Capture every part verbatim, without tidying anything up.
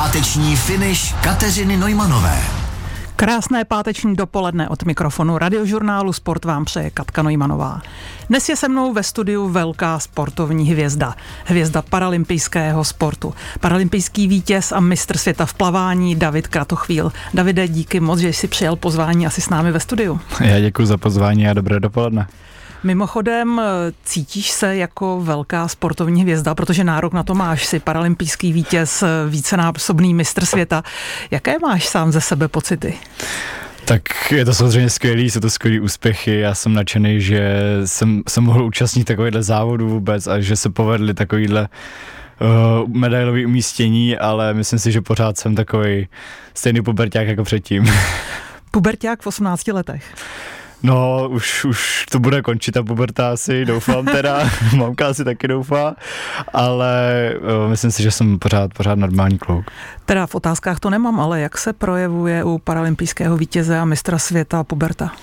Páteční finish Kateřiny Neumanové. Krásné páteční dopoledne od mikrofonu Radiožurnálu Sport vám přeje Katka Neumannová. Dnes je se mnou ve studiu velká sportovní hvězda. Hvězda paralympijského sportu. Paralympijský vítěz a mistr světa v plavání David Kratochvíl. Davide, díky moc, že jsi přijal pozvání asi s námi ve studiu. Já děkuji za pozvání a dobré dopoledne. Mimochodem, cítíš se jako velká sportovní hvězda, protože nárok na to máš, si paralympijský vítěz, vícenásobný mistr světa. Jaké máš sám ze sebe pocity? Tak je to samozřejmě skvělý, jsou to skvělý úspěchy, já jsem nadšený, že jsem, jsem mohl účastnit takovýhle závodu vůbec a že se povedly takovýhle uh, medailový umístění, ale myslím si, že pořád jsem takový stejný puberťák jako předtím. Puberťák v osmnácti letech. No, už, už to bude končit ta puberta asi, doufám teda, mamka asi taky doufá, ale uh, myslím si, že jsem pořád, pořád normální kluk. Teda v otázkách to nemám, ale jak se projevuje u paralympijského vítěze a mistra světa puberta?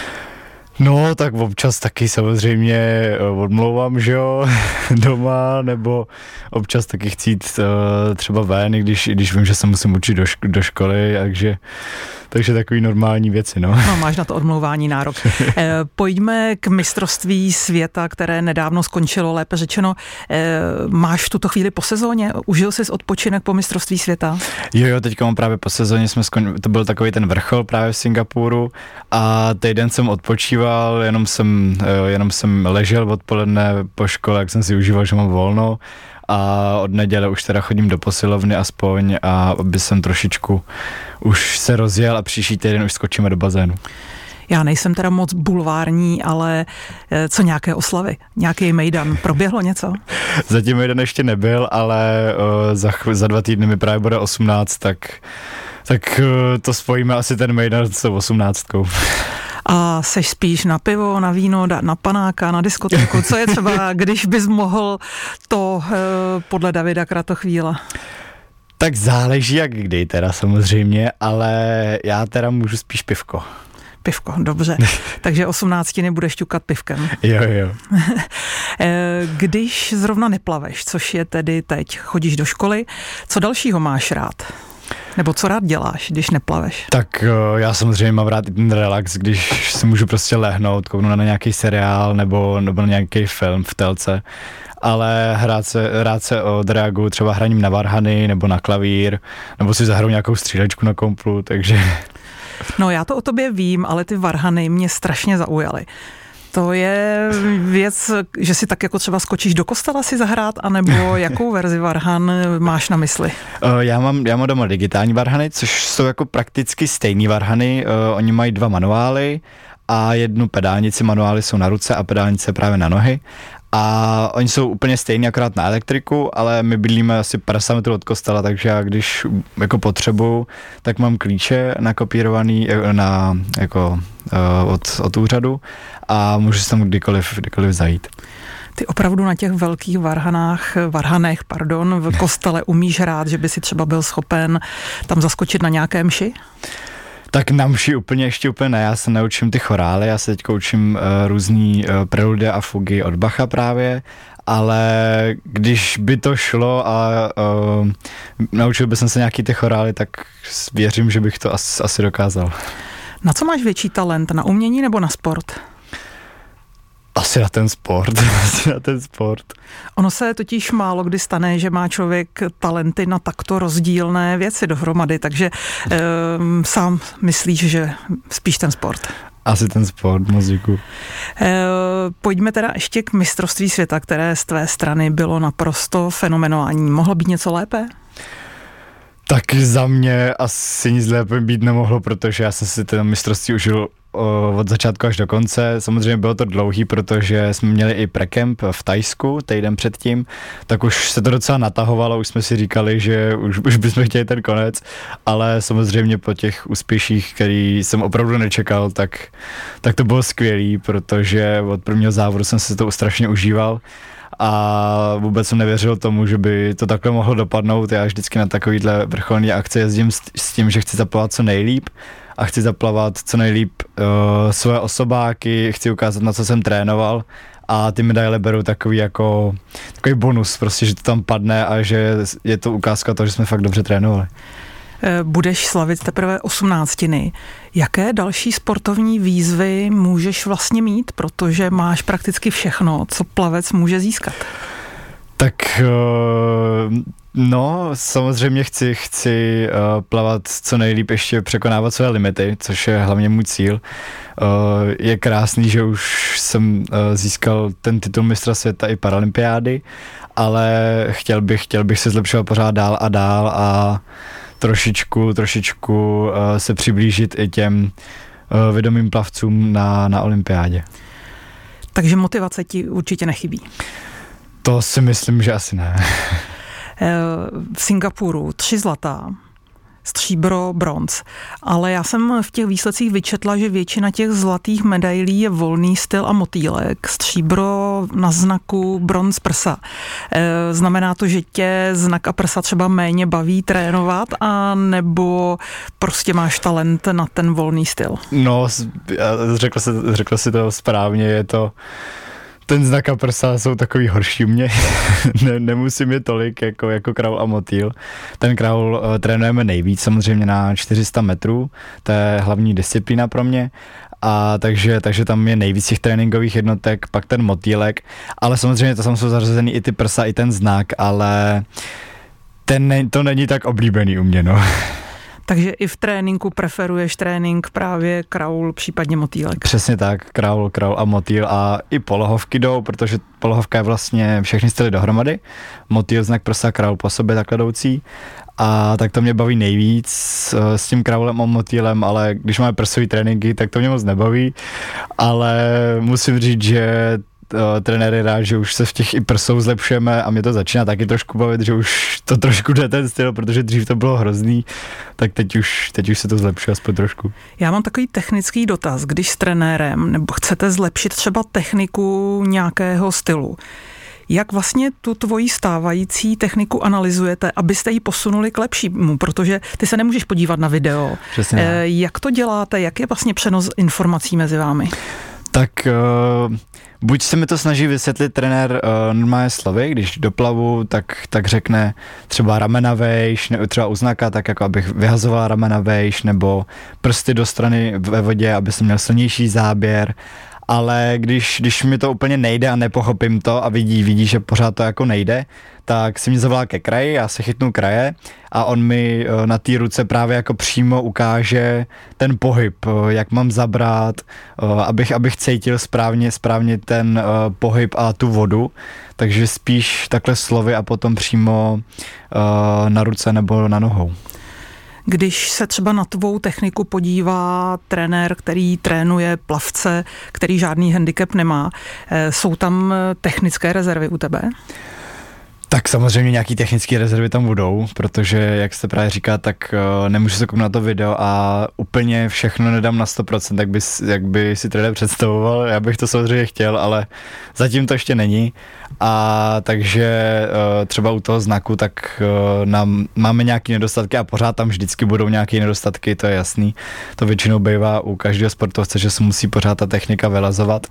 No, tak občas taky samozřejmě odmlouvám, že jo, doma, nebo občas taky chci jít uh, třeba ven, když, když vím, že se musím učit do, šk- do školy, takže, takže takový normální věci, no. No, máš na to odmlouvání nárok. E, pojďme k mistrovství světa, které nedávno skončilo, lépe řečeno. E, máš v tuto chvíli po sezóně? Užil jsi odpočinek po mistrovství světa? Jo, jo, teďka mám právě po sezóně, jsme skon... to byl takový ten vrchol právě v Singapuru a týden jsem odpočíval, jenom jsem, jenom jsem ležel odpoledne po škole, jak jsem si užíval, že mám volno a od neděle už teda chodím do posilovny aspoň a aby jsem trošičku už se rozjel a příští týden už skočíme do bazénu. Já nejsem teda moc bulvární, ale co nějaké oslavy? Nějaký mejdan? Proběhlo něco? Zatím mejdan ještě nebyl, ale uh, za, za dva týdny mi právě bude osmnáct, tak, tak uh, to spojíme asi ten mejdan s tou osmnáctkou. A seš spíš na pivo, na víno, na panáka, na diskotéku? Co je třeba, když bys mohl to uh, podle Davida Kratochvíla? Tak záleží jak kdy teda samozřejmě, ale já teda můžu spíš pivko. Pivko, dobře. Takže osmnáctiny budeš ťukat pivkem. Jo, jo. Když zrovna neplaveš, což je tedy teď, chodíš do školy, co dalšího máš rád? Nebo co rád děláš, když neplaveš? Tak já samozřejmě mám rád i ten relax, když si můžu prostě lehnout, kouknout na nějaký seriál nebo, nebo na nějaký film v telce. Ale hrát se, rád se odreaguju třeba hraním na varhany nebo na klavír, nebo si zahraju nějakou střílečku na komplu, takže... No já to o tobě vím, ale ty varhany mě strašně zaujaly. To je věc, že si tak jako třeba skočíš do kostela si zahrát, anebo jakou verzi varhan máš na mysli? Já mám, já mám doma digitální varhany, což jsou jako prakticky stejný varhany. Oni mají dva manuály a jednu pedálnici. Manuály jsou na ruce a pedálnice právě na nohy. A oni jsou úplně stejný, akorát na elektriku, ale my bydlíme asi padesát metrů od kostela, takže já když jako potřebuju, tak mám klíče nakopírovaný na, jako, od, od úřadu a můžu se tam kdykoliv, kdykoliv zajít. Ty opravdu na těch velkých varhanách, varhanech, pardon, v kostele umíš hrát, že by si třeba byl schopen tam zaskočit na nějaké mši? Tak na mši úplně ještě úplně ne, já se naučím ty chorály, já se teďka učím uh, různý uh, preludy a fugy od Bacha právě, ale když by to šlo a uh, naučil bych se nějaký ty chorály, tak věřím, že bych to asi, asi dokázal. Na co máš větší talent, na umění nebo na sport? Asi na ten sport, asi na ten sport. Ono se totiž málo kdy stane, že má člověk talenty na takto rozdílné věci dohromady, takže e, sám myslíš, že spíš ten sport. Asi ten sport, muziku. E, pojďme teda ještě k mistrovství světa, které z tvé strany bylo naprosto fenomenální. Mohlo být něco lépe? Tak za mě asi nic lépe být nemohlo, protože já jsem si ten mistrovství užil od začátku až do konce. Samozřejmě bylo to dlouhý, protože jsme měli i prekemp v Thajsku týden předtím, tak už se to docela natahovalo, už jsme si říkali, že už, už bychom chtěli ten konec, ale samozřejmě po těch úspěších, který jsem opravdu nečekal, tak, tak to bylo skvělý, protože od prvního závodu jsem si to strašně užíval a vůbec jsem nevěřil tomu, že by to takhle mohlo dopadnout. Já vždycky na takovýhle vrcholný akce jezdím s, s tím, že chci zaplavat co nejlíp a chci zaplavat co nejlíp uh, svoje osobáky, chci ukázat, na co jsem trénoval a ty medaile berou takový jako takový bonus, prostě, že to tam padne a že je to ukázka toho, že jsme fakt dobře trénovali. Budeš slavit teprve osmnáctiny. Jaké další sportovní výzvy můžeš vlastně mít, protože máš prakticky všechno, co plavec může získat? Tak no, samozřejmě chci, chci plavat co nejlíp, ještě překonávat své limity, což je hlavně můj cíl. Je krásný, že už jsem získal ten titul mistra světa i paralympiády, ale chtěl bych, chtěl bych se zlepšovat pořád dál a dál a trošičku, trošičku se přiblížit i těm vědomým plavcům na, na olympiádě. Takže motivace ti určitě nechybí? To si myslím, že asi ne. V Singapuru tři zlatá, stříbro, bronz, ale já jsem v těch výsledcích vyčetla, že většina těch zlatých medailí je volný styl a motýlek, stříbro na znaku, bronz prsa. Znamená to, že tě znak a prsa třeba méně baví trénovat, a nebo prostě máš talent na ten volný styl? No, řekl si, řekl si to správně, je to ten znak a prsa jsou takový horší u mě. ne, nemusím je tolik jako, jako kraul a motýl. Ten kraul uh, trénujeme nejvíc samozřejmě na čtyři sta metrů, to je hlavní disciplína pro mě. A takže, takže tam je nejvíc těch tréninkových jednotek, pak ten motýlek, ale samozřejmě to tam jsou zařazený i ty prsa, i ten znak, ale ten, to není tak oblíbený u mě, no. Takže i v tréninku preferuješ trénink právě kraul, případně motýlek. Přesně tak, kraul, kraul a motýl a i polohovky jdou, protože polohovka je vlastně všechny styly dohromady. Motýl, znak prsa, kraul po sobě takhle jdoucí. A tak to mě baví nejvíc s tím kraulem a motýlem, ale když máme prsový tréninky, tak to mě moc nebaví. Ale musím říct, že trenér je rád, že už se v těch i prsou zlepšujeme a mě to začíná taky trošku bavit, že už to trošku jde ten styl, protože dřív to bylo hrozný, tak teď už, teď už se to zlepšuje aspoň trošku. Já mám takový technický dotaz, když s trenérem nebo chcete zlepšit třeba techniku nějakého stylu, jak vlastně tu tvoji stávající techniku analyzujete, abyste ji posunuli k lepšímu, protože ty se nemůžeš podívat na video. Přesně. E, jak to děláte, jak je vlastně přenos informací mezi vámi? Tak uh, buď se mi to snaží vysvětlit trenér uh, normálně slovy, když doplavu, tak, tak řekne třeba ramena vejš, nebo třeba uznaka, tak jako abych vyhazovala ramena vejš, nebo prsty do strany ve vodě, aby jsem měl silnější záběr. Ale když, když mi to úplně nejde a nepochopím to a vidí, vidí, že pořád to jako nejde, tak si mě zavolá ke kraji, já se chytnu kraje a on mi na té ruce právě jako přímo ukáže ten pohyb, jak mám zabrat, abych, abych cítil správně, správně ten pohyb a tu vodu, takže spíš takhle slovy a potom přímo na ruce nebo na nohou. Když se třeba na tvou techniku podívá trenér, který trénuje plavce, který žádný handicap nemá, jsou tam technické rezervy u tebe? Tak samozřejmě nějaký technické rezervy tam budou, protože, jak jste právě říká, tak uh, nemůžu se kouknout na to video a úplně všechno nedám na sto procent, jak by, jak by si trenér představoval. Já bych to samozřejmě chtěl, ale zatím to ještě není. A takže uh, třeba u toho znaku, tak uh, nám, máme nějaké nedostatky a pořád tam vždycky budou nějaké nedostatky, to je jasný. To většinou bývá u každého sportovce, že se musí pořád ta technika vylazovat.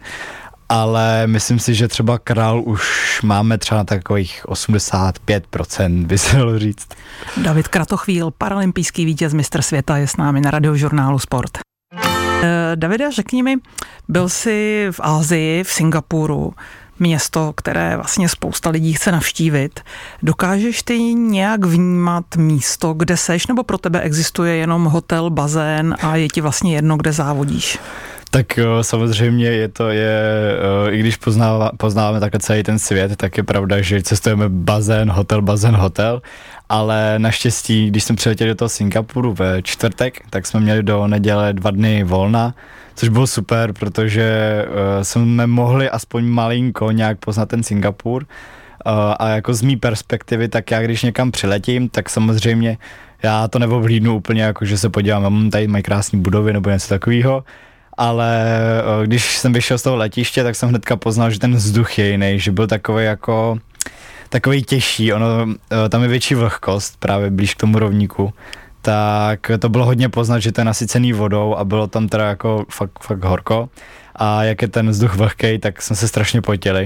Ale myslím si, že třeba král už máme třeba na takových osmdesát pět procent, by se dalo říct. David Kratochvíl, paralympijský vítěz mistr světa, je s námi na Radiožurnálu Sport. Davide, řekni mi, byl jsi v Asii, v Singapuru, město, které vlastně spousta lidí chce navštívit. Dokážeš ty nějak vnímat místo, kde seš, nebo pro tebe existuje jenom hotel, bazén a je ti vlastně jedno, kde závodíš? Tak samozřejmě je to, je, i když poznáváme, poznáváme takhle celý ten svět, tak je pravda, že cestujeme bazén, hotel, bazén, hotel, ale naštěstí, když jsme přiletěli do toho Singapuru ve čtvrtek, tak jsme měli do neděle dva dny volna, což bylo super, protože jsme mohli aspoň malinko nějak poznat ten Singapur a jako z mý perspektivy, tak já když někam přiletím, tak samozřejmě já to neoblídnu úplně jako, že se podívám, mám tady mají krásné budovy nebo něco takového, ale když jsem vyšel z toho letiště, tak jsem hnedka poznal, že ten vzduch je jiný, že byl takový jako takový těžší, ono, tam je větší vlhkost právě blíž k tomu rovníku, tak to bylo hodně poznat, že to je nasycený vodou a bylo tam teda jako fakt, fakt horko. A jak je ten vzduch vlhkej, tak jsme se strašně potili.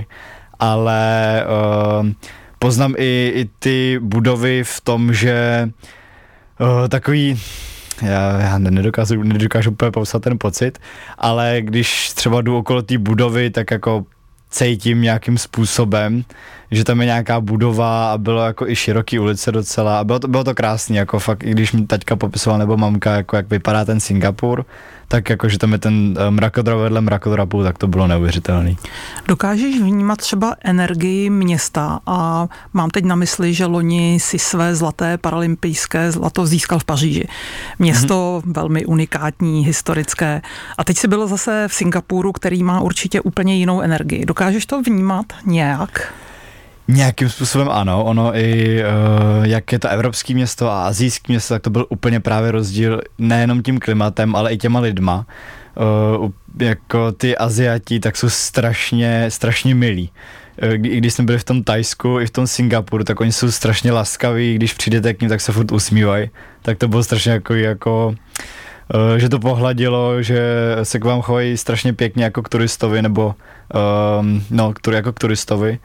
Ale uh, poznám i, i ty budovy v tom, že uh, takový, já, já nedokážu, nedokážu úplně popsat ten pocit, ale když třeba jdu okolo té budovy, tak jako cítím nějakým způsobem, že tam je nějaká budova a bylo jako i široký ulice docela a bylo to, bylo to krásný, jako fakt, i když mi taťka popisoval nebo mamka, jako jak vypadá ten Singapur, tak jako, že tam je ten mrakodrap vedle mrakodrapu, tak to bylo neuvěřitelný. Dokážeš vnímat třeba energii města a mám teď na mysli, že loni si své zlaté paralympijské zlato získal v Paříži. Město mm-hmm. velmi unikátní, historické. A teď si byl zase v Singapuru, který má určitě úplně jinou energii. Dokážeš to vnímat nějak? Nějakým způsobem ano, ono i uh, jak je to evropské město a asijské město, tak to byl úplně právě rozdíl nejenom tím klimatem, ale i těma lidma. Uh, jako ty Aziati, tak jsou strašně, strašně milí. Uh, I když jsme byli v tom Thajsku, i v tom Singapuru, tak oni jsou strašně laskaví, když přijdete k ním, tak se furt usmívají. Tak to bylo strašně jako, jako uh, že to pohladilo, že se k vám chovají strašně pěkně jako k turistovi, nebo um, no, jako k turistovi.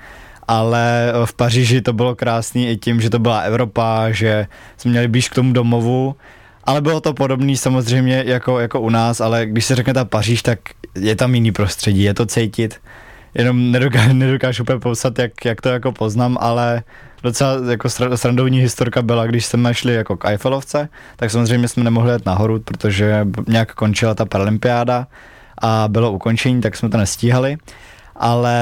Ale v Paříži to bylo krásný i tím, že to byla Evropa, že jsme měli blíž k tomu domovu, ale bylo to podobný samozřejmě jako, jako u nás, ale když se řekne ta Paříž, tak je tam jiný prostředí, je to cítit, jenom nedokážu, nedokážu úplně popsat, jak, jak to jako poznám, ale docela jako srandovní historka byla, když jsme šli jako k Eiffelovce, tak samozřejmě jsme nemohli jet nahoru, protože nějak končila ta paralympiáda a bylo ukončení, tak jsme to nestíhali. Ale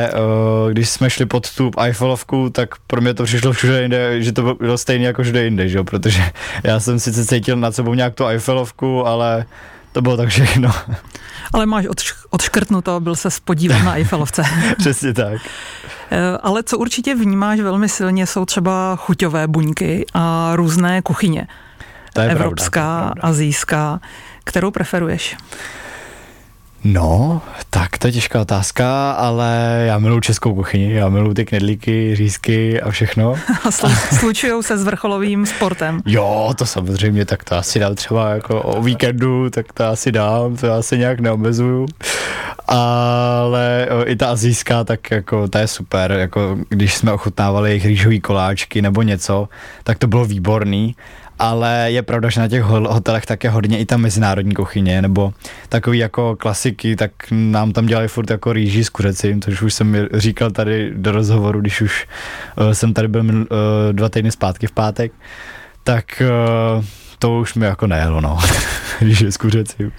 uh, když jsme šli pod tu Eiffelovku, tak pro mě to přišlo všude jinde, že to bylo stejné jako všude jinde, že jo? Protože já jsem sice cítil nad sebou nějak tu Eiffelovku, ale to bylo tak všechno. Ale máš odš- odškrtnuto, byl se podívat na Eiffelovce. Přesně tak. Ale co určitě vnímáš velmi silně, jsou třeba chuťové buňky a různé kuchyně. To je Evropská, pravda, to je pravda. asijská. Kterou preferuješ? No, tak to je těžká otázka, ale já miluji českou kuchyni, já miluji ty knedlíky, řízky a všechno. A slučujou se s vrcholovým sportem. Jo, to samozřejmě, tak to asi dám třeba jako o víkendu, tak to asi dám, to já se nějak neomezuju. Ale i ta asijská, tak jako ta je super, jako když jsme ochutnávali jejich rýžový koláčky nebo něco, tak to bylo výborný. Ale je pravda, že na těch hotelech tak je hodně i ta mezinárodní kuchyně, nebo takový jako klasiky, tak nám tam dělali furt jako rýži s kuřecím, což už jsem říkal tady do rozhovoru, když už uh, jsem tady byl uh, dva týdny zpátky v pátek, tak uh, to už mi jako nejelo, no, rýži s kuřecím.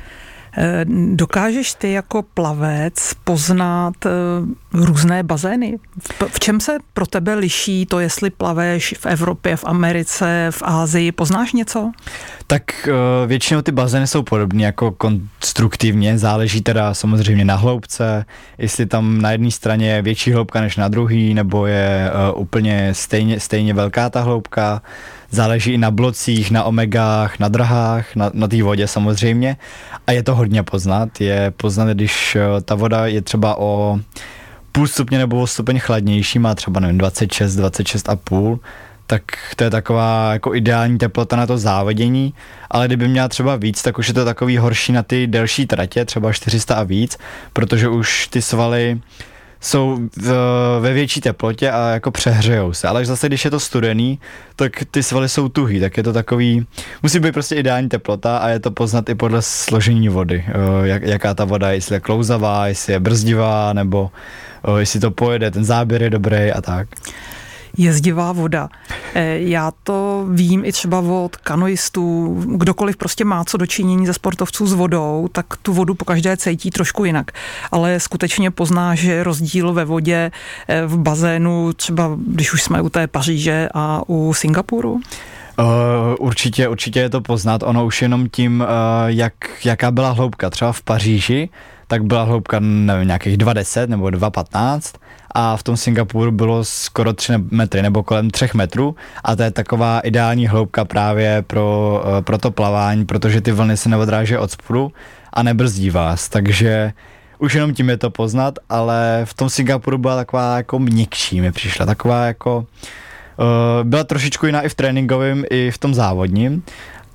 Dokážeš ty jako plavec poznat různé bazény? V čem se pro tebe liší to, jestli plaveš v Evropě, v Americe, v Asii? Poznáš něco? Tak většinou ty bazény jsou podobné jako konstruktivně, záleží teda samozřejmě na hloubce, jestli tam na jedné straně je větší hloubka než na druhý, nebo je úplně stejně, stejně velká ta hloubka. Záleží i na blocích, na omegách, na drahách, na, na té vodě samozřejmě. A je to hodně poznat. Je poznat, když ta voda je třeba o půl stupně nebo o stupeň chladnější, má třeba nevím, dvacet šest, dvacet šest a půl, tak to je taková jako ideální teplota na to závodění, ale kdyby měla třeba víc, tak už je to takový horší na ty delší tratě, třeba čtyři sta a víc, protože už ty svaly jsou v, ve větší teplotě a jako přehřejou se, ale zase když je to studený, tak ty svaly jsou tuhý, tak je to takový, musí být prostě ideální teplota a je to poznat i podle složení vody, jak, jaká ta voda je, jestli je klouzavá, jestli je brzdivá, nebo jestli to pojede, ten záběr je dobrý a tak. Jezdivá voda. Já to vím i třeba od kanoistů, kdokoliv prostě má co dočinění ze sportovců s vodou, tak tu vodu pokaždé cítí trošku jinak. Ale skutečně pozná, že je rozdíl ve vodě v bazénu, třeba když už jsme u té Paříže a u Singapuru? Uh, určitě, určitě je to poznat, ono už jenom tím, uh, jak, jaká byla hloubka. Třeba v Paříži, tak byla hloubka nevím, nějakých dva deset nebo dva patnáct a v tom Singapuru bylo skoro tři metry nebo kolem třech metrů a to je taková ideální hloubka právě pro, uh, pro to plavání, protože ty vlny se neodráží od spodu a nebrzdí vás, takže už jenom tím je to poznat, ale v tom Singapuru byla taková jako měkčí, mi přišla taková jako Uh, byla trošičku jiná i v tréninkovém, i v tom závodním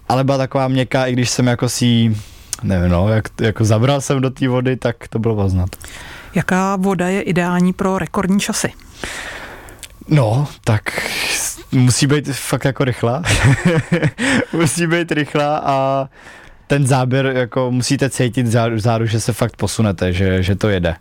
ale byla taková měkká, i když jsem jako si, nevím no, jak, jako zabral jsem do té vody, tak to bylo poznat. Jaká voda je ideální pro rekordní časy? No, tak musí být fakt jako rychlá. Musí být rychlá a ten záběr, jako musíte cítit vzadu, že se fakt posunete, že, že to jede.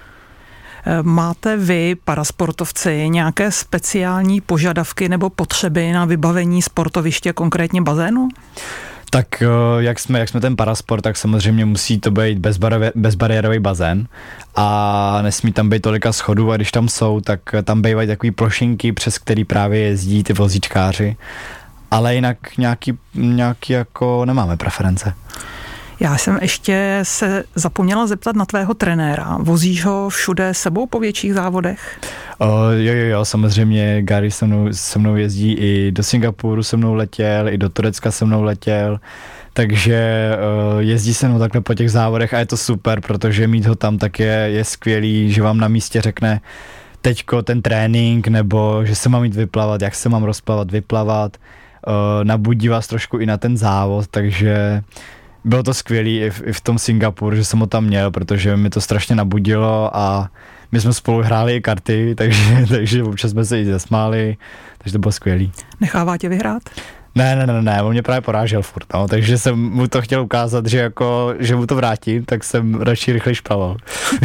Máte vy, parasportovci, nějaké speciální požadavky nebo potřeby na vybavení sportoviště, konkrétně bazénu? Tak jak jsme, jak jsme ten parasport, tak samozřejmě musí to být bezbariérový, bezbariérový bazén a nesmí tam být tolika schodů a když tam jsou, tak tam bývají takový plošinky, přes který právě jezdí ty vozíčkáři, ale jinak nějaký, nějaký jako nemáme preference. Já jsem ještě se zapomněla zeptat na tvého trenéra. Vozíš ho všude sebou po větších závodech? O, jo, jo, jo, samozřejmě Gary se mnou, se mnou jezdí i do Singapuru se mnou letěl, i do Turecka se mnou letěl, takže o, jezdí se mnou takhle po těch závodech a je to super, protože mít ho tam tak je, je skvělý, že vám na místě řekne teďko ten trénink, nebo že se mám jít vyplavat, jak se mám rozplavat, vyplavat, o, nabudí vás trošku i na ten závod, takže bylo to skvělý i v, i v tom Singapuru, že jsem ho tam měl, protože mi to strašně nabudilo a my jsme spolu hráli i karty, takže, takže občas jsme se i zasmáli, takže to bylo skvělý. Nechává tě vyhrát? Ne, ne, ne, ne, on mě právě porážel furt, no, takže jsem mu to chtěl ukázat, že jako, že mu to vrátím, tak jsem radši rychle šplaval.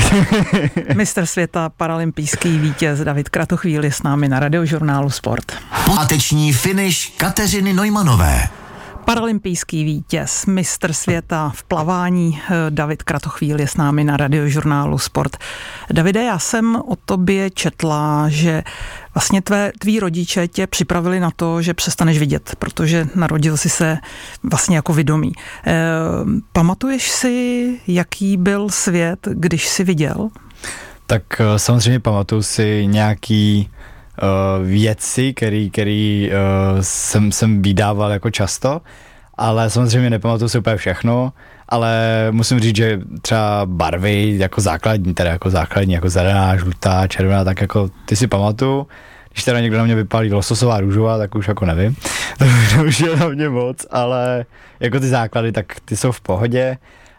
Mistr světa, paralympijský vítěz David Kratochvíl je s námi na Radiožurnálu Sport. Páteční finish Kateřiny Neumanové. Paralympijský vítěz, mistr světa v plavání David Kratochvíl je s námi na Radiožurnálu Sport. Davide, já jsem o tobě četla, že vlastně tvé, tví rodiče tě připravili na to, že přestaneš vidět, protože narodil jsi se vlastně jako vidomý. E, pamatuješ si, jaký byl svět, když jsi viděl? Tak samozřejmě pamatuju si nějaký Uh, věci, který, který uh, jsem, jsem vydával jako často, ale samozřejmě nepamatuju si úplně všechno, ale musím říct, že třeba barvy jako základní, teda jako základní, jako zelená, žlutá, červená, tak jako ty si pamatuju. Když teda někdo na mě vypálí lososová, růžová, tak už jako nevím. To už je na mě moc, ale jako ty základy, tak ty jsou v pohodě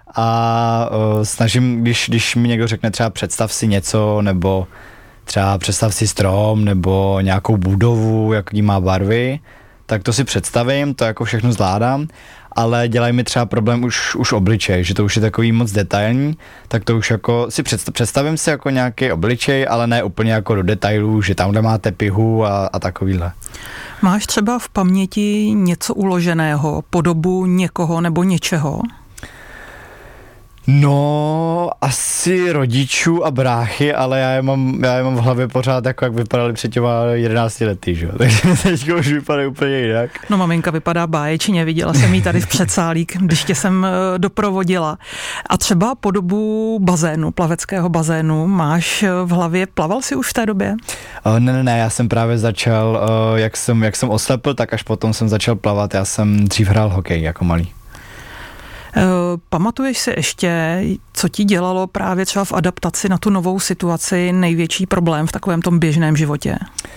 a uh, snažím, když, když mi někdo řekne třeba představ si něco, nebo třeba představ si strom nebo nějakou budovu, jaký má barvy, tak to si představím, to jako všechno zvládám, ale dělají mi třeba problém už, už obličej, že to už je takový moc detailní, tak to už jako si představ, představím si jako nějaký obličej, ale ne úplně jako do detailů, že tamhle máte pihu a, a takovýhle. Máš třeba v paměti něco uloženého, podobu někoho nebo něčeho? No, asi rodičů a bráchy, ale já je mám, já je mám v hlavě pořád jako jak vypadali před těma jedenácti lety, že jo, takže teď už vypadají úplně jinak. No maminka vypadá báječně, viděla jsem jí tady v předsálí, když tě jsem doprovodila. A třeba podobu bazénu, plaveckého bazénu máš v hlavě, plaval jsi už v té době? Uh, ne, ne, ne, já jsem právě začal, uh, jak jsem, jak jsem oslepl, tak až potom jsem začal plavat, já jsem dřív hrál hokej jako malý. Pamatuješ si ještě, co ti dělalo právě třeba v adaptaci na tu novou situaci největší problém v takovém tom běžném životě?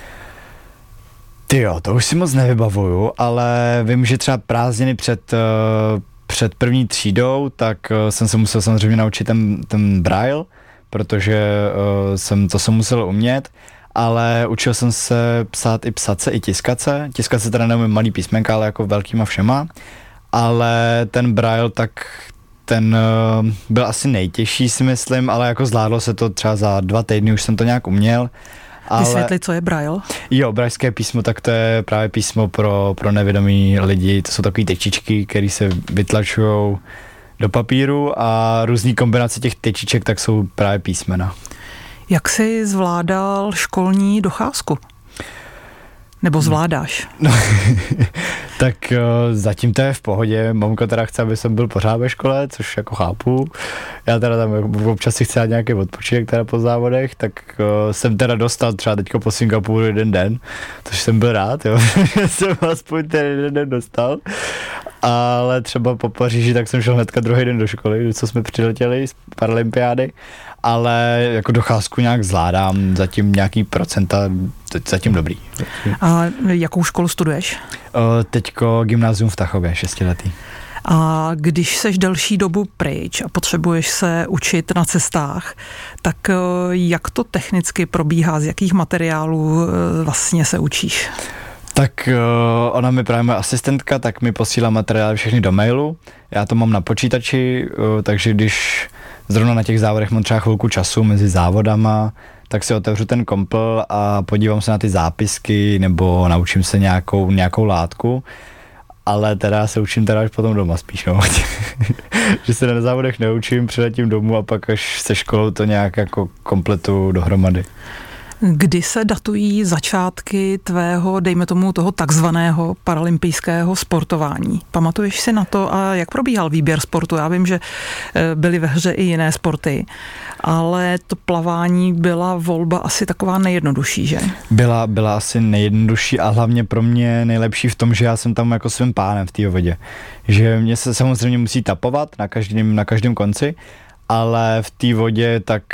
Tyjo, to už si moc nevybavuju, ale vím, že třeba prázdniny před, před první třídou, tak jsem se musel samozřejmě naučit ten, ten braille, protože jsem, to jsem musel umět, ale učil jsem se psát i psace, i tiskace. Tiskace teda neumím malý písmenka, ale jako velkýma všema. Ale ten braille, tak ten uh, byl asi nejtěžší, si myslím, ale jako zvládlo se to třeba za dva týdny, už jsem to nějak uměl. Ale... Vysvětli, co je braille? Jo, brailleské písmo, tak to je právě písmo pro, pro nevědomí lidi, to jsou takové tečičky, které se vytlačují do papíru a různý kombinace těch tečiček, tak jsou právě písmena. Jak jsi zvládal školní docházku? Nebo zvládáš? No, tak uh, zatím to je v pohodě. Mamka teda chce, aby jsem byl pořád ve škole, což jako chápu. Já teda tam občas si chci dát nějaký odpočinek teda po závodech, tak uh, jsem teda dostal třeba teďko po Singapuru jeden den, což jsem byl rád, jo, že jsem aspoň ten jeden den dostal. ale třeba po Paříži tak jsem šel hnedka druhý den do školy, co jsme přiletěli z paralympiády, ale jako docházku nějak zvládám, zatím nějaký procenta, zatím dobrý. A jakou školu studuješ? Teďko gymnázium v Tachově, šestiletý. A když seš delší dobu pryč a potřebuješ se učit na cestách, tak jak to technicky probíhá, z jakých materiálů vlastně se učíš? Tak ona mi právě moje asistentka, tak mi posílá materiály všechny do mailu. Já to mám na počítači, takže když zrovna na těch závodech mám třeba chvilku času mezi závodama, tak si otevřu ten kompl a podívám se na ty zápisky nebo naučím se nějakou, nějakou látku. Ale teda se učím teda až potom doma spíš, no. Že se na závodech neučím, přiletím domů a pak až se školou to nějak jako kompletu dohromady. Kdy se datují začátky tvého, dejme tomu, toho takzvaného paralympijského sportování? Pamatuješ si na to a jak probíhal výběr sportu? Já vím, že byly ve hře i jiné sporty, ale to plavání byla volba asi taková nejjednodušší, že? Byla, byla asi nejjednodušší a hlavně pro mě nejlepší v tom, že já jsem tam jako svým pánem v té vodě. Že mě se samozřejmě musí tapovat na každém, na každém konci, ale v té vodě tak...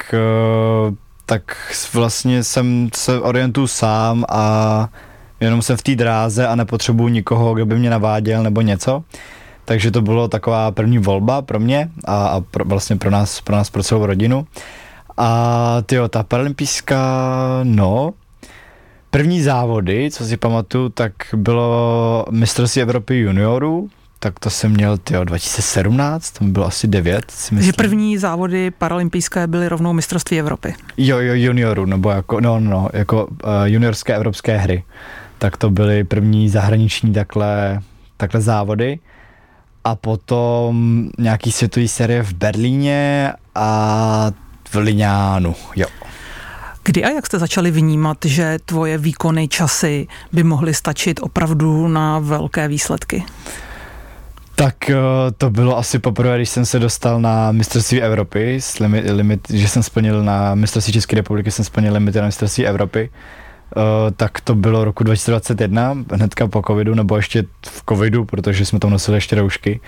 tak vlastně jsem se orientuju sám a jenom jsem v té dráze a nepotřebuju nikoho, kdo by mě naváděl nebo něco. Takže to bylo taková první volba pro mě a, a pro, vlastně pro nás, pro nás, pro celou rodinu. A tyjo, ta paralympijská, no, první závody, co si pamatuju, tak bylo mistrovství Evropy juniorů. Tak to jsem měl, tyjo, dva tisíce sedmnáct, to bylo asi devět, si myslím. Že první závody paralympijské byly rovnou mistrovství Evropy. Jo, jo, juniorů, nebo jako, no, no, jako uh, juniorské evropské hry. Tak to byly první zahraniční takhle, takhle závody. A potom nějaký světový série v Berlíně a v Liňánu, jo. Kdy a jak jste začali vnímat, že tvoje výkony, časy by mohly stačit opravdu na velké výsledky? Tak to bylo asi poprvé, když jsem se dostal na mistrovství Evropy, s limit, limit, že jsem splnil na mistrovství České republiky, jsem splnil limity na mistrovství Evropy, uh, tak to bylo roku dva tisíce dvacet jedna, hnedka po covidu, nebo ještě v covidu, protože jsme tam nosili ještě roušky,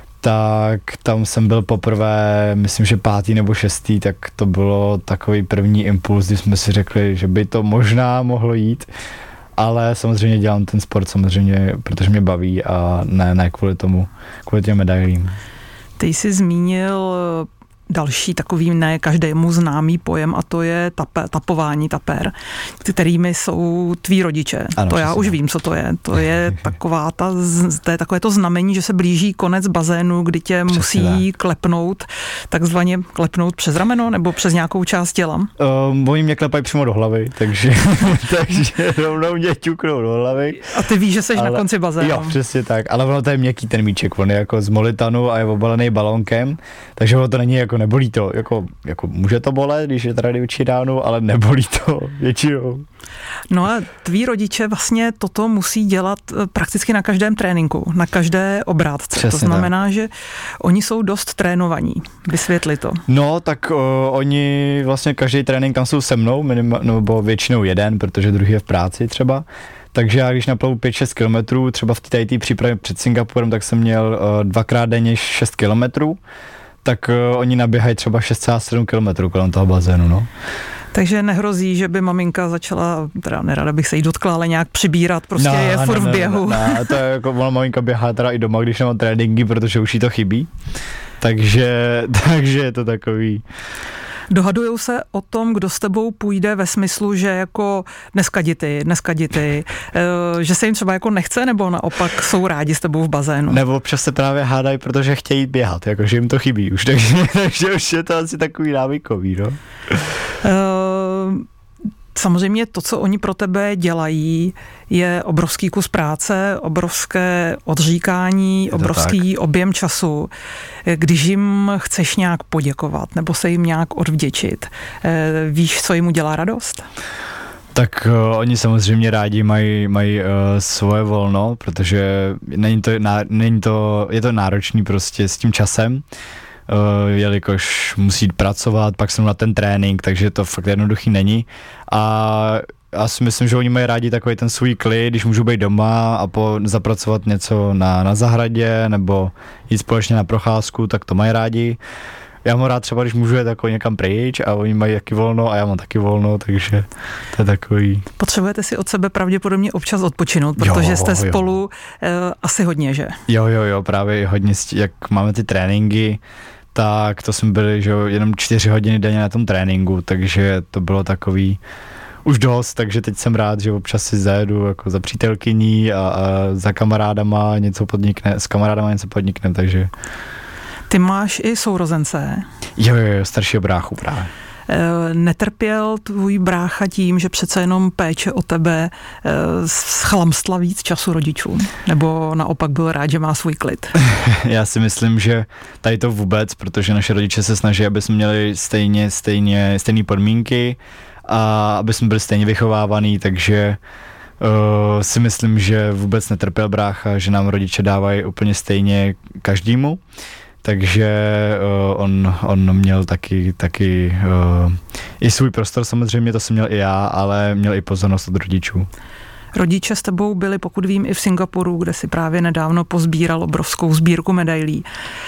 tak tam jsem byl poprvé, myslím, že pátý nebo šestý, tak to bylo takový první impuls, kdy jsme si řekli, že by to možná mohlo jít. Ale samozřejmě dělám ten sport samozřejmě, protože mě baví a ne, ne kvůli tomu, kvůli těm medailím. Ty jsi zmínil další takový ne každému známý pojem a to je tape, tapování, tapér, kterými jsou tví rodiče. Ano, to já už vím, co to je. To je taková ta, to je takové to znamení, že se blíží konec bazénu, kdy tě přesně musí tak klepnout, takzvaně klepnout přes rameno nebo přes nějakou část těla. Uh, oni mě klepají přímo do hlavy, takže, takže rovnou mě ťuknou do hlavy. A ty víš, že jsi ale, na konci bazénu. Jo, přesně tak, ale ono to je měkký ten míček, on je jako z molitanu a je obalený balónkem, takže ono to není jako nebolí to, jako, jako může to bolet, když je tady větší ránu, ale nebolí to většinou. No a tví rodiče vlastně toto musí dělat prakticky na každém tréninku, na každé obrátce. Přesně to znamená, tak. Že oni jsou dost trénovaní. Vysvětli to. No, tak o, oni vlastně každý trénink tam jsou se mnou, minima, nebo většinou jeden, protože druhý je v práci třeba. Takže já když naplavu pět šest kilometrů, třeba v té přípravě před Singapurem, tak jsem měl uh, dvakrát denně šest kilometrů, tak uh, oni naběhají třeba šest celá sedm kilometrů kolem toho bazénu, no. Takže nehrozí, že by maminka začala, teda nerada bych se jí dotkla, ale nějak přibírat, prostě no, je furt no, v běhu. No, no, to je jako, ona maminka běhá teda i doma, když nemá tréninky, protože už jí to chybí. Takže, takže je to takový... Dohadujou se o tom, kdo s tebou půjde ve smyslu, že jako dneska jdi ty, dneska jdi ty, že se jim třeba jako nechce, nebo naopak jsou rádi s tebou v bazénu? Nebo občas se právě hádají, protože chtějí běhat, jakože jim to chybí už, takže, takže už je to asi takový návykový, no. Uh... Samozřejmě to, co oni pro tebe dělají, je obrovský kus práce, obrovské odříkání, obrovský tak. objem času. Když jim chceš nějak poděkovat nebo se jim nějak odvděčit, víš, co jim udělá radost? Tak uh, oni samozřejmě rádi mají, mají uh, svoje volno, protože není to, ná, není to, je to náročný prostě s tím časem. Uh, jelikož musí pracovat, pak jsem na ten trénink, takže to fakt jednoduchý není. A já si myslím, že oni mají rádi takový ten svůj klid, když můžu být doma a po, zapracovat něco na, na zahradě nebo jít společně na procházku, tak to mají rádi. Já mám rád třeba, když můžu jít jako někam pryč a oni mají taky volno a já mám taky volno, takže to je takový... Potřebujete si od sebe pravděpodobně občas odpočinout, protože jo, jste jo. spolu uh, asi hodně, že? Jo, jo, jo, právě hodně, jak máme ty tréninky, tak to jsme byli, že jo, jenom čtyři hodiny denně na tom tréninku, takže to bylo takový už dost, takže teď jsem rád, že občas si zajedu jako za přítelkyní a, a za kamarádama něco podnikne, s kamarádama něco podniknem, takže... Ty máš i sourozence. Jo, jo, jo, staršího bráchu právě. Netrpěl tvůj brácha tím, že přece jenom péče o tebe schlamstla víc času rodičům? Nebo naopak byl rád, že má svůj klid? Já si myslím, že tady to vůbec, protože naše rodiče se snaží, aby jsme měli stejně, stejně, stejné podmínky a aby jsme byli stejně vychovávaný, takže uh, si myslím, že vůbec netrpěl brácha, že nám rodiče dávají úplně stejně každému. Takže uh, on, on měl taky, taky uh, i svůj prostor, samozřejmě to jsem měl i já, ale měl i pozornost od rodičů. Rodiče s tebou byli, pokud vím, i v Singapuru, kde si právě nedávno pozbíral obrovskou sbírku medailí.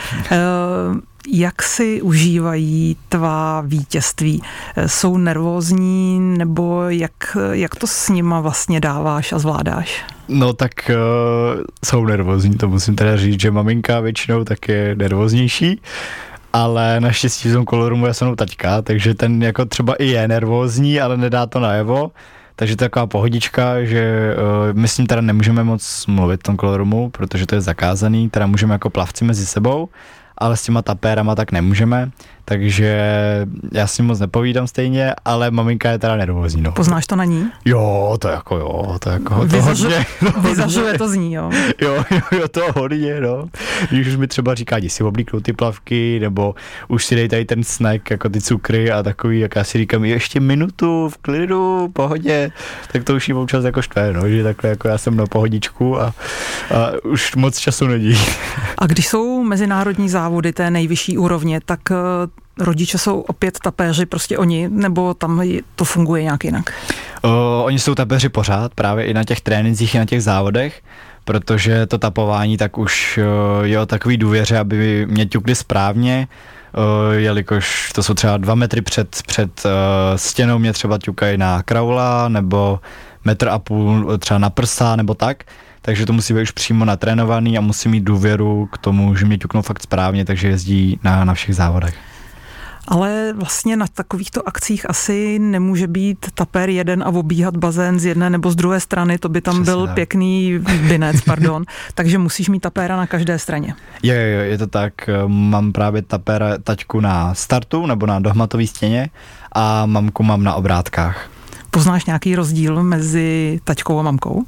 Uh, jak si užívají tvá vítězství? Jsou nervózní, nebo jak, jak to s nima vlastně dáváš a zvládáš? No tak uh, jsou nervózní, to musím teda říct, že maminka většinou tak je nervóznější, ale naštěstí v tom kolorumu je se mnou taťka, takže ten jako třeba i je nervózní, ale nedá to najevo, takže to je taková pohodička, že uh, my s ním teda nemůžeme moc mluvit v tom kolorumu, protože to je zakázaný, teda můžeme jako plavci mezi sebou, ale s těma tapérama tak nemůžeme, takže já s ním moc nepovídám stejně, ale maminka je teda nervózní. No. Poznáš to na ní? Jo, to jako jo, to jako to Vyzažu, hodně. No, vyzažuje to z ní, jo? Jo, jo, jo, to hodně, no. Když už mi třeba říká, jdi si oblíknou ty plavky, nebo už si dej tady ten snack, jako ty cukry a takový, jak já si říkám, ještě minutu v klidu, pohodě, tak to už jí občas jako štve, no, že takhle jako já jsem na pohodičku a, a už moc času není. A když jsou mezinárodní závody té nejvyšší úrovně, tak rodiče jsou opět tapéři, prostě oni, nebo tam to funguje nějak jinak? O, oni jsou tapéři pořád, právě i na těch trénincích, i na těch závodech, protože to tapování tak už je o takový důvěře, aby mě ťukli správně, o, jelikož to jsou třeba dva metry před, před uh, stěnou mě třeba ťukají na kraula, nebo metr a půl třeba na prsa, nebo tak. Takže to musí být už přímo natrénovaný a musí mít důvěru k tomu, že mě ťuknou fakt správně, takže jezdí na, na všech závodech. Ale vlastně na takovýchto akcích asi nemůže být tapér jeden a obíhat bazén z jedné nebo z druhé strany, to by tam Přesně byl tak. Pěkný binec, pardon, takže musíš mít tapéra na každé straně. Jo, jo, je to tak, mám právě tapéra taťku na startu nebo na dohmatové stěně a mamku mám na obrátkách. Poznáš nějaký rozdíl mezi taťkou a mamkou?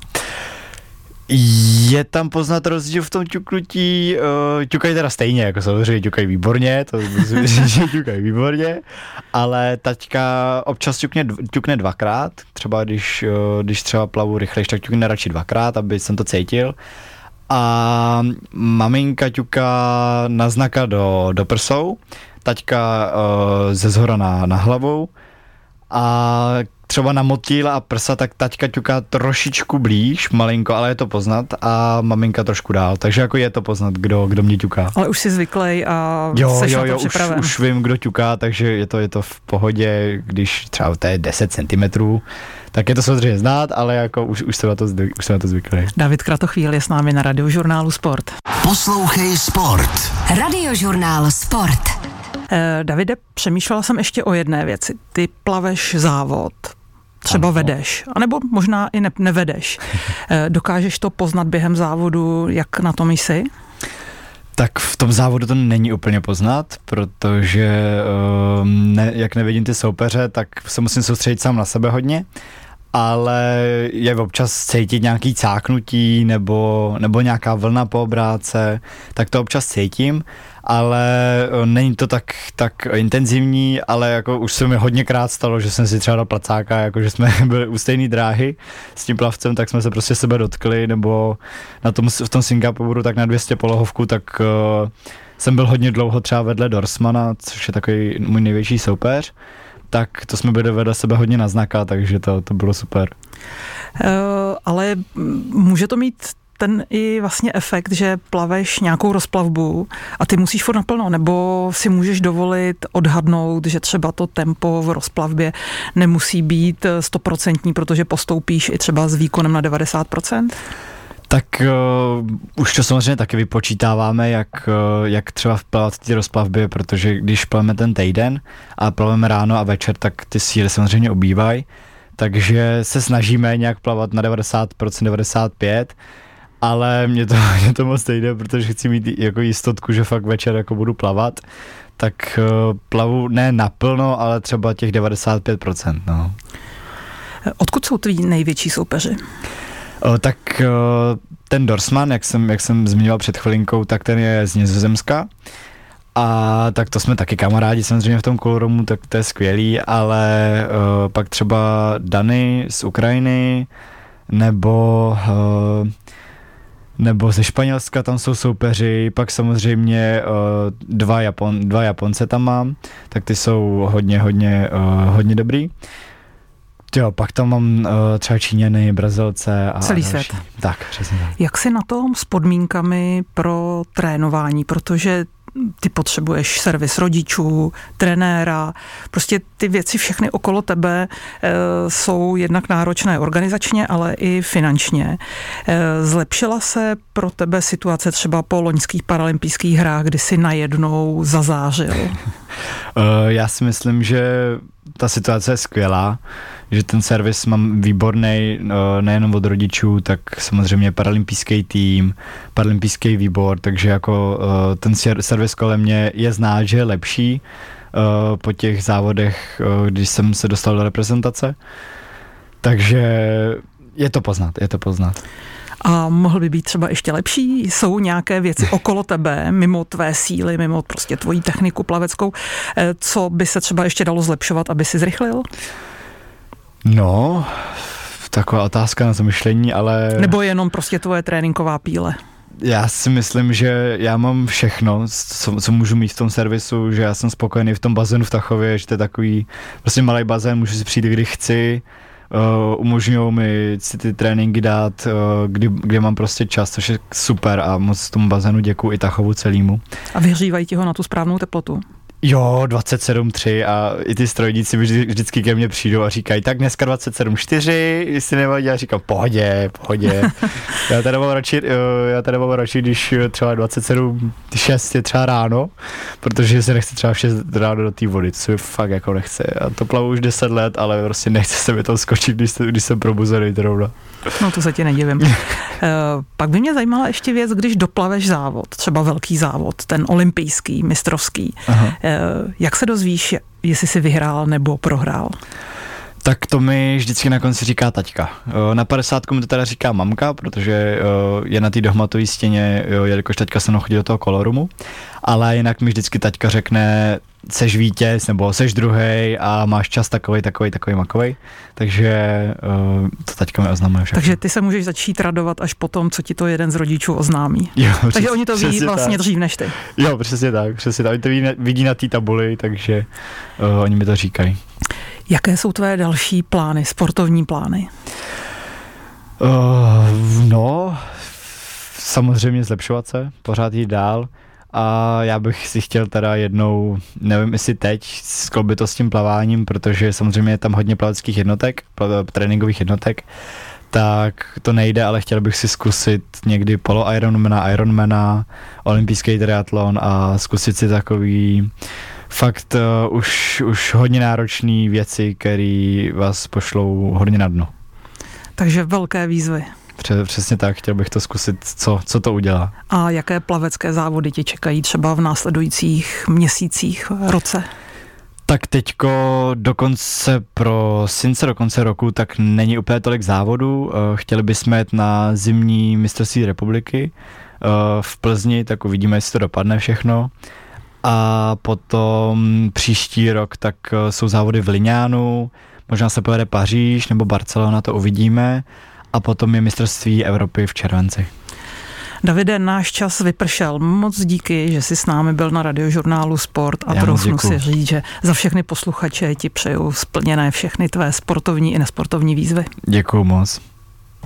Je tam poznat rozdíl v tom ťuknutí, uh, ťukají teda stejně, jako samozřejmě ťukají výborně, to musím říct, že ťukají výborně, ale taťka občas ťukne, ťukne dvakrát, třeba když, uh, když třeba plavu rychlejš, tak ťukne radši dvakrát, aby jsem to cítil. A maminka ťuká na znaka do, do prsou, taťka uh, ze zhora na, na hlavou a třeba na motýla a prsa, tak taťka ťuká trošičku blíž, malinko, ale je to poznat a maminka trošku dál, takže jako je to poznat, kdo, kdo mě ťuká. Ale už jsi zvyklý a jo, seš jo, na to jo, připraven. Už, už vím, kdo ťuká, takže je to, je to v pohodě, když třeba to je deset centimetrů, tak je to samozřejmě znát, ale jako už, už jsem na to, už jsem na to zvyklý. David Kratochvíl je s námi na Radiožurnálu Sport. Poslouchej Sport. Radiožurnál Sport. Eh, Davide, přemýšlela jsem ještě o jedné věci. Ty plaveš závod, třeba ano. vedeš, anebo možná i ne, nevedeš. Eh, dokážeš to poznat během závodu, jak na tom jsi? Tak v tom závodu to není úplně poznat, protože um, ne, jak nevidím ty soupeře, tak se musím soustředit sám na sebe hodně, ale je občas cítit nějaký cáknutí nebo, nebo nějaká vlna po obrátce, tak to občas cítím, ale není to tak, tak intenzivní, ale jako už se mi hodněkrát stalo, že jsem si třeba dal placáka, jako že jsme byli u stejné dráhy s tím plavcem, tak jsme se prostě sebe dotkli, nebo na tom, v tom Singapuru tak na dvě stě polohovku, tak uh, jsem byl hodně dlouho třeba vedle Dorsmana, což je takový můj největší soupeř, tak to jsme byli vedle sebe hodně na znaka, takže to, to bylo super. Uh, ale může to mít ten i vlastně efekt, že plaveš nějakou rozplavbu a ty musíš furt naplno, nebo si můžeš dovolit odhadnout, že třeba to tempo v rozplavbě nemusí být stoprocentní, protože postoupíš i třeba s výkonem na devadesát procent? Tak uh, už to samozřejmě taky vypočítáváme, jak, uh, jak třeba plavat v té rozplavbě, protože když plaveme ten týden a plaveme ráno a večer, tak ty síly samozřejmě obývají, takže se snažíme nějak plavat na devadesát procent, devadesát pět procent, ale mě to, mě to moc nejde, protože chci mít jako jistotku, že fakt večer jako budu plavat, tak uh, plavu ne naplno, ale třeba těch devadesát pět procent. No. Odkud jsou tví největší soupeři? O, tak o, ten Dorsman, jak jsem, jak jsem zmiňoval před chvilinkou, tak ten je z Nizozemska. A tak to jsme taky kamarádi samozřejmě v tom koloromu, tak to je skvělý, ale o, pak třeba Dany z Ukrajiny, nebo, o, nebo ze Španělska tam jsou soupeři, pak samozřejmě o, dva, Japon, dva Japonce tam mám, tak ty jsou hodně, hodně, o, hodně dobrý. Jo, pak tam mám uh, třeba Číňany, Brazilce a celý a svět. Tak, přesně tak. Jak jsi na tom s podmínkami pro trénování, protože ty potřebuješ servis rodičů, trenéra, prostě ty věci všechny okolo tebe e, jsou jednak náročné organizačně, ale i finančně. E, zlepšila se pro tebe situace třeba po loňských paralympijských hrách, kdy jsi najednou zazářil? Já si myslím, že ta situace je skvělá, že ten servis mám výborný, nejenom od rodičů, tak samozřejmě paralympijský tým, paralympijský výbor, takže jako ten servis kolem mě je znát, že je lepší po těch závodech, když jsem se dostal do reprezentace, takže je to poznat, je to poznat. A mohl by být třeba ještě lepší? Jsou nějaké věci okolo tebe, mimo tvé síly, mimo prostě tvoji techniku plaveckou, co by se třeba ještě dalo zlepšovat, aby si zrychlil? No, taková otázka na zamyšlení, ale... Nebo jenom prostě tvoje tréninková píle? Já si myslím, že já mám všechno, co, co můžu mít v tom servisu, že já jsem spokojený v tom bazénu v Tachově, že to je takový prostě malý bazén, můžu si přijít, kdy chci, uh, umožňují mi si ty tréninky dát, uh, kdy, kdy mám prostě čas, což je super a moc tomu bazénu děkuju i Tachovu celýmu. A vyhřívají ti ho na tu správnou teplotu? Jo, dvacet sedm tři a i ty strojníci vždy, vždycky ke mně přijdou a říkají, tak dneska dvacet sedm čtyři, jestli nevadí, já říkám, pohodě, pohodě. já tady mám radši, já tady mám radši, když třeba dvacet sedm šest je třeba ráno, protože se nechce třeba v šest ráno do té vody, co je fakt jako nechce. Já to plavu už deset let, ale prostě nechce se mi to skočit, když, když jsem probuzený zrovna. No to se ti nedivím. uh, pak by mě zajímala ještě věc, když doplaveš závod, třeba velký závod, ten olympijský, mistrovský. Aha. Uh, jak se dozvíš, jestli jsi vyhrál nebo prohrál? Tak to mi vždycky na konci říká taťka. Na padesátku mi to teda říká mamka, protože je na té dohmatové stěně, jelikož taťka se mnou chodí do toho kolorumu, ale jinak mi vždycky taťka řekne, seš vítěz nebo seš druhej a máš čas takovej, takovej, takovej, makovej, takže to taťka mi oznamuje všechno. Takže ty se můžeš začít radovat až potom, co ti to jeden z rodičů oznámí. Jo, takže přes, oni to ví vlastně tak. Dřív než ty. Jo, přesně tak, přesně tak. Oni to vidí, vidí na té tabuli, takže uh, oni mi to říkají. Jaké jsou tvé další plány, sportovní plány? Uh, no, samozřejmě zlepšovat se, pořád jít dál a já bych si chtěl teda jednou, nevím jestli teď, skloubit to s tím plaváním, protože samozřejmě je tam hodně plaveckých jednotek, tréninkových jednotek, tak to nejde, ale chtěl bych si zkusit někdy polo Ironmana, Ironmana, olympijský triatlon a zkusit si takový fakt uh, už, už hodně náročné věci, které vás pošlou hodně na dno. Takže velké výzvy. Přesně tak, chtěl bych to zkusit, co, co to udělá. A jaké plavecké závody tě čekají třeba v následujících měsících, roce? Tak teďko dokonce pro synce do konce roku tak není úplně tolik závodů. Chtěli bychom jet na zimní mistrovství republiky v Plzni, tak uvidíme, jestli to dopadne všechno. A potom příští rok tak jsou závody v Liňánu, možná se pojede Paříž nebo Barcelona, to uvidíme. A potom je mistrovství Evropy v červenci. Davide, náš čas vypršel. Moc díky, že jsi s námi byl na Radiožurnálu Sport a Já troufnu si říct, že za všechny posluchače ti přeju splněné všechny tvé sportovní i nesportovní výzvy. Děkuju moc.